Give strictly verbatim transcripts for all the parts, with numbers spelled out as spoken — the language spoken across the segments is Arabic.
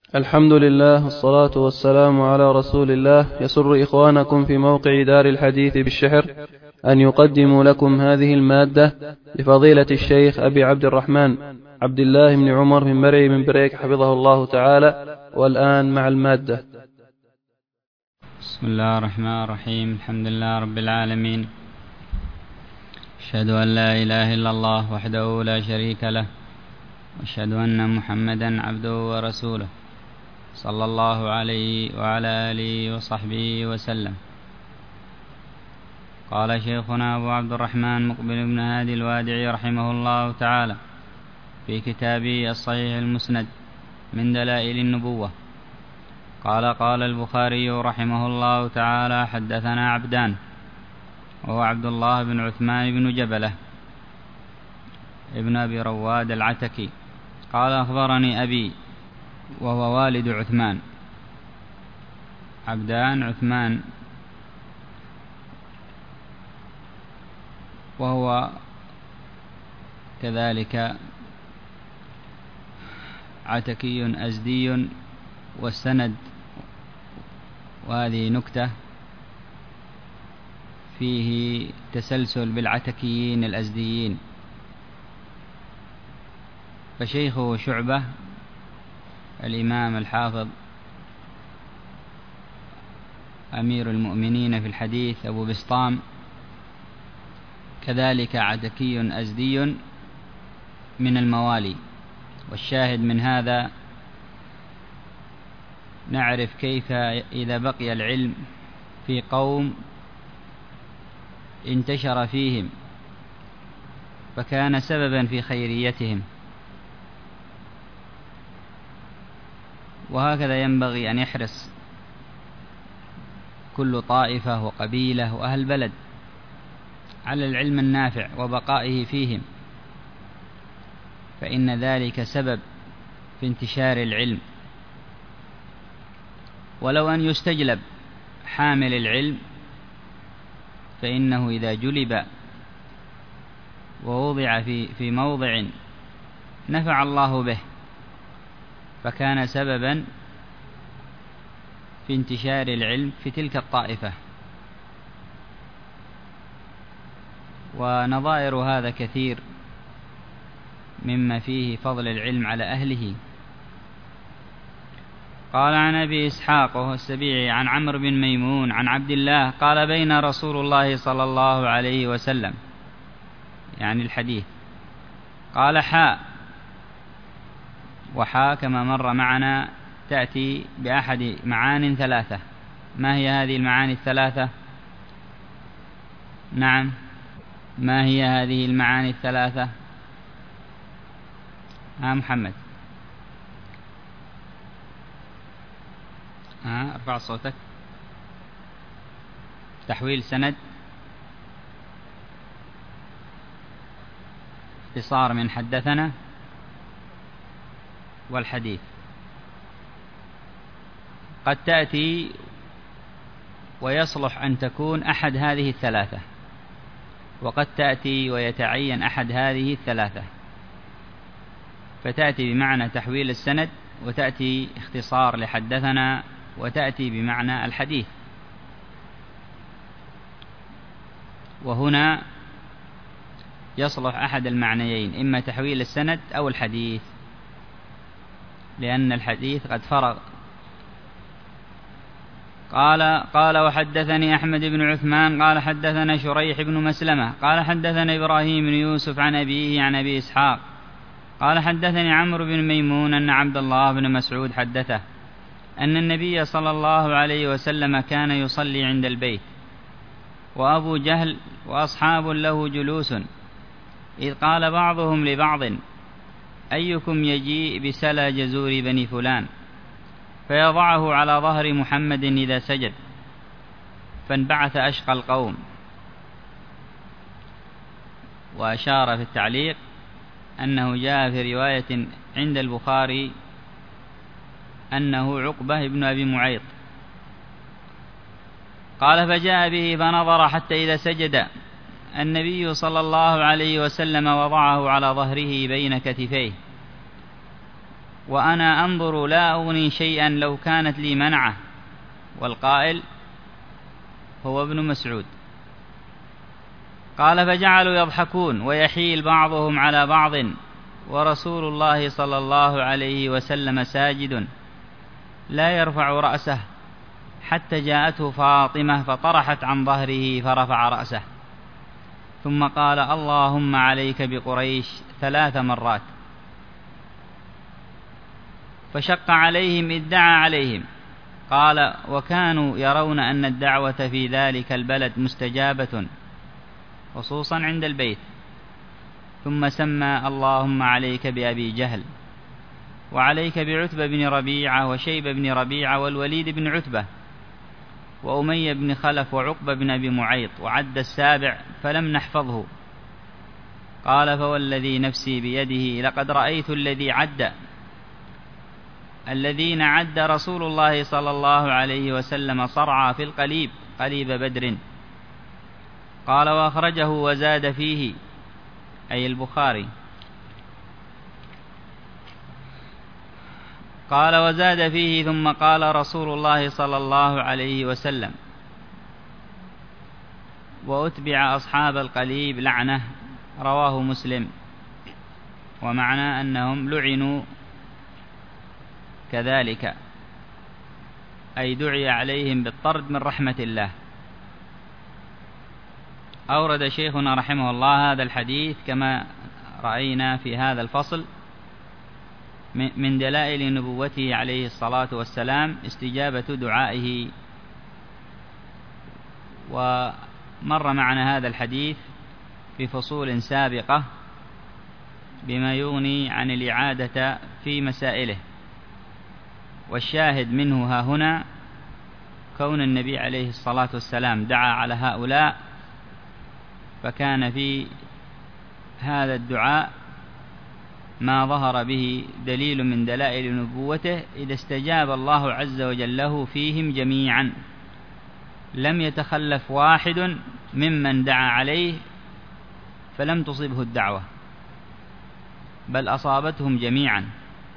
الحمد لله والصلاة والسلام على رسول الله. يسر إخوانكم في موقع دار الحديث بالشحر أن يقدموا لكم هذه المادة لفضيلة الشيخ أبي عبد الرحمن عبد الله بن عمر بن مرعي بن بريك حفظه الله تعالى. والآن مع المادة. بسم الله الرحمن الرحيم. الحمد لله رب العالمين، أشهد أن لا إله إلا الله وحده لا شريك له، وأشهد أن محمدا عبده ورسوله، صلى الله عليه وعلى آله وصحبه وسلم. قال شيخنا أبو عبد الرحمن مقبل بن هادي الوادعي رحمه الله تعالى في كتابه الصحيح المسند من دلائل النبوة، قال قال البخاري رحمه الله تعالى: حدثنا عبدان، وهو عبد الله بن عثمان بن جبلة ابن أبي رواد العتكي، قال أخبرني أبي، وهو والد عثمان. عبدان عثمان، وهو كذلك عتكي أزدي، والسند، وهذه نكتة، فيه تسلسل بالعتكيين الأزديين. فشيخه شعبة الإمام الحافظ أمير المؤمنين في الحديث أبو بسطام، كذلك عتكي أزدي من الموالي. والشاهد من هذا نعرف كيف إذا بقي العلم في قوم انتشر فيهم فكان سببا في خيريتهم، وهكذا ينبغي أن يحرص كل طائفة وقبيلة وأهل بلد على العلم النافع وبقائه فيهم، فإن ذلك سبب في انتشار العلم. ولو أن يستجلب حامل العلم، فإنه إذا جلب ووضع في في موضع نفع الله به فكان سببا في انتشار العلم في تلك الطائفة. ونظائر هذا كثير مما فيه فضل العلم على أهله. قال عن أبي إسحاق وهو السبيعي عن عمرو بن ميمون عن عبد الله قال: بين رسول الله صلى الله عليه وسلم، يعني الحديث، قال: حاء. وحاء كما مر معنا تأتي بأحد معان ثلاثة. ما هي هذه المعاني الثلاثة؟ نعم، ما هي هذه المعاني الثلاثة؟ ها محمد، ها ارفع صوتك. تحويل سند، اختصار من حدثنا، والحديث. قد تأتي ويصلح أن تكون أحد هذه الثلاثة، وقد تأتي ويتعين أحد هذه الثلاثة، فتأتي بمعنى تحويل السند، وتأتي اختصار لحدثنا، وتأتي بمعنى الحديث. وهنا يصلح أحد المعنيين، إما تحويل السند أو الحديث، لأن الحديث قد فرغ. قال قال وحدثني أحمد بن عثمان قال حدثنا شريح بن مسلمة قال حدثنا إبراهيم بن يوسف عن أبيه عن أبي إسحاق قال حدثني عمرو بن ميمون أن عبد الله بن مسعود حدثه أن النبي صلى الله عليه وسلم كان يصلي عند البيت، وأبو جهل وأصحاب له جلوس، إذ قال بعضهم لبعض: أيكم يجيء بسلى جزور بني فلان فيضعه على ظهر محمد إذا سجد؟ فانبعث أشقى القوم. وأشار في التعليق أنه جاء في رواية عند البخاري أنه عقبة بن أبي معيط. قال: فجاء به فنظر حتى إذا سجد النبي صلى الله عليه وسلم وضعه على ظهره بين كتفيه، وأنا أنظر لا أغني شيئا لو كانت لي منعة. والقائل هو ابن مسعود. قال فجعلوا يضحكون ويحيل بعضهم على بعض ورسول الله صلى الله عليه وسلم ساجد لا يرفع رأسه، حتى جاءته فاطمة فطرحت عن ظهره فرفع رأسه، ثم قال اللهم عليك بقريش ثلاث مرات. فشق عليهم إذ دعا عليهم. قال وكانوا يرون أن الدعوة في ذلك البلد مستجابة خصوصا عند البيت. ثم سمى اللهم عليك بأبي جهل، وعليك بعتبة بن ربيعة وشيب بن ربيعة والوليد بن عتبة وأمية بن خلف وعقبة بن أبي معيط، وعد السابع فلم نحفظه. قال فوالذي نفسي بيده لقد رأيت الذي عد الذين عد رسول الله صلى الله عليه وسلم صرعى في القليب قليب بدر. قال وأخرجه وزاد فيه أي البخاري. قال وزاد فيه ثم قال رسول الله صلى الله عليه وسلم وأتبع أصحاب القليب لعنة. رواه مسلم. ومعنى أنهم لعنوا كذلك، أي دعي عليهم بالطرد من رحمة الله. أورد شيخنا رحمه الله هذا الحديث كما رأينا في هذا الفصل من دلائل نبوته عليه الصلاة والسلام استجابة دعائه. ومر معنا هذا الحديث في فصول سابقة بما يغني عن الإعادة في مسائله. والشاهد منه ها هنا كون النبي عليه الصلاة والسلام دعا على هؤلاء، فكان في هذا الدعاء ما ظهر به دليل من دلائل نبوته، إذا استجاب الله عز وجل له فيهم جميعا لم يتخلف واحد ممن دعا عليه فلم تصبه الدعوة، بل أصابتهم جميعا.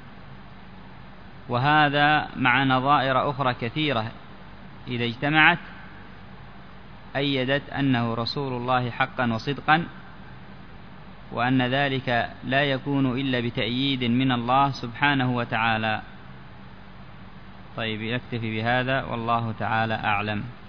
وهذا مع نظائر أخرى كثيرة إذا اجتمعت أيدت أنه رسول الله حقا وصدقا، وأن ذلك لا يكون إلا بتأييد من الله سبحانه وتعالى. طيب، يكتفي بهذا والله تعالى أعلم.